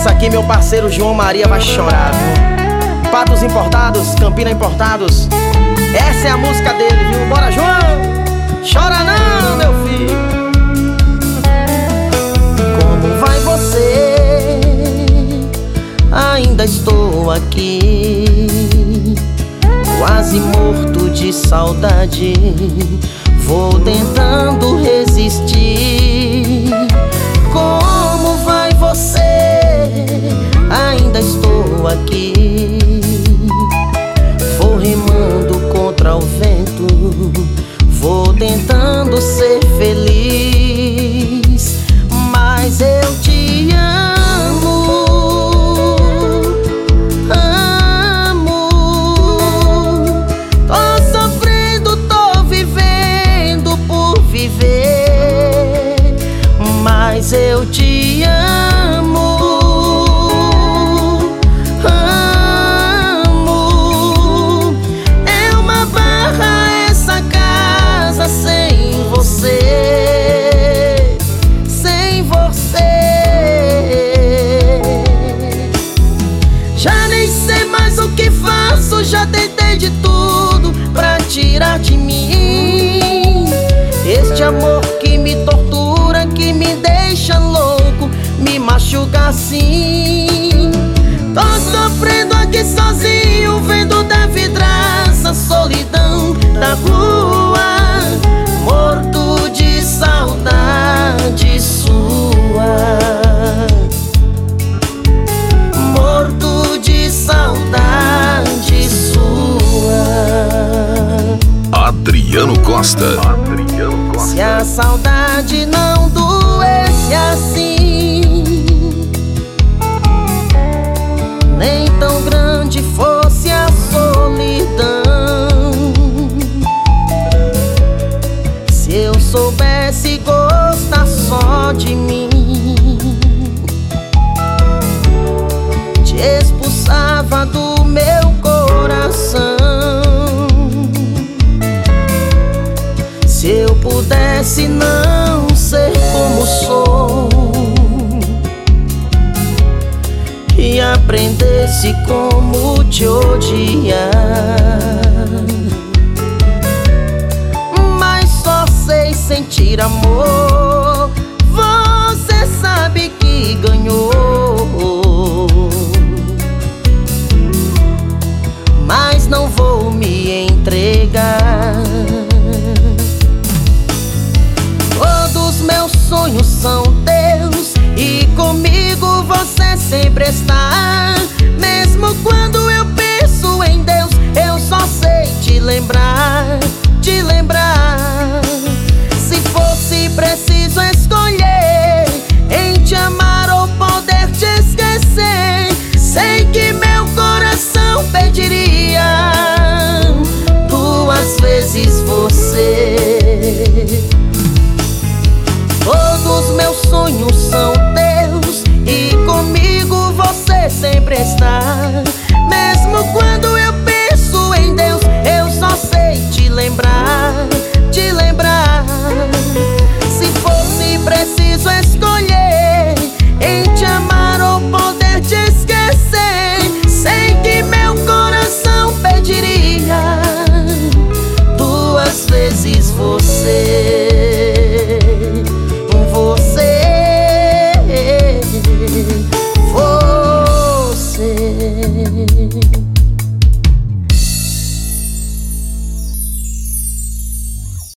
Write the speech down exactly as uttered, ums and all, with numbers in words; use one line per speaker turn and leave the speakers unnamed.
Essa aqui meu parceiro João Maria vai chorar, viu? Patos Importados, Campina Importados. Essa é a música dele, viu? Bora, João! Chora não, meu filho. Como vai você? Ainda estou aqui, quase morto de saudade. Vou tentando resistir. Como vai você? Ainda estou aqui, vou remando contra o vento, vou tentando ser feliz, mas eu te amo, amo. Tô sofrendo, tô vivendo por viver, mas eu te amo, amo. É uma barra essa casa sem você, sem você. Já nem sei mais o que faço, já tentei de tudo pra tirar de mim este amor que me tortura, que me deixa louco, me machuca assim. Tô sofrendo aqui sozinho, vendo da vidraça, solidão da rua, morto de saudade sua, morto de saudade sua.
Adriano Costa. Adriano Costa.
Se a saudade não doesse assim, nem tão grande fosse a solidão, se eu soubesse gostar só de mim, te expulsava do meu coração. Se eu pudesse não ser como sou e aprendesse como te odiar, mas só sei sentir amor. Você sabe que ganhou, mas não vou me entregar. Todos meus sonhos são teus e comigo você sempre está. Mesmo quando eu penso em Deus, eu só sei te lembrar, te lembrar. Se fosse preciso escolher em te amar ou poder te esquecer, sei que meu coração pediria duas vezes você. Todos meus sonhos são teus e comigo você sempre está. Mesmo quando eu penso em Deus, eu só sei te lembrar, te lembrar. Se fosse preciso escolher em te amar ou poder te esquecer, sei que meu coração pediria duas vezes você. Você, você.